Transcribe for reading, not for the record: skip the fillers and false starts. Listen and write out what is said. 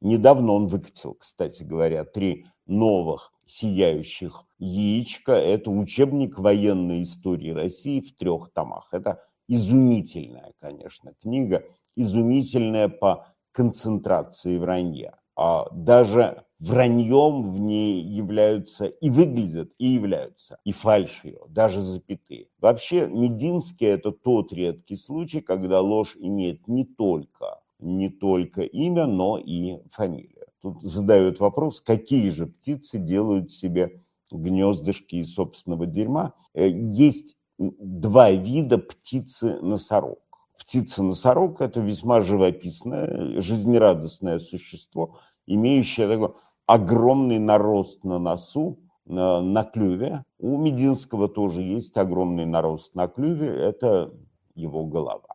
Недавно он выкатил, кстати говоря, 3 новых сияющих яичка. Это учебник военной истории России в 3 томах. Это изумительная, конечно, книга, изумительная по концентрации вранья. А даже враньем в ней являются и выглядят, и являются, и фальшь ее, даже запятые. Вообще, Мединский – это тот редкий случай, когда ложь имеет не только имя, но и фамилию. Тут задают вопрос, какие же птицы делают себе гнездышки из собственного дерьма. Есть 2 вида птицы-носорог. Птица-носорог – это весьма живописное, жизнерадостное существо, имеющее такой огромный нарост на носу, на клюве. У Мединского тоже есть огромный нарост на клюве, это его голова.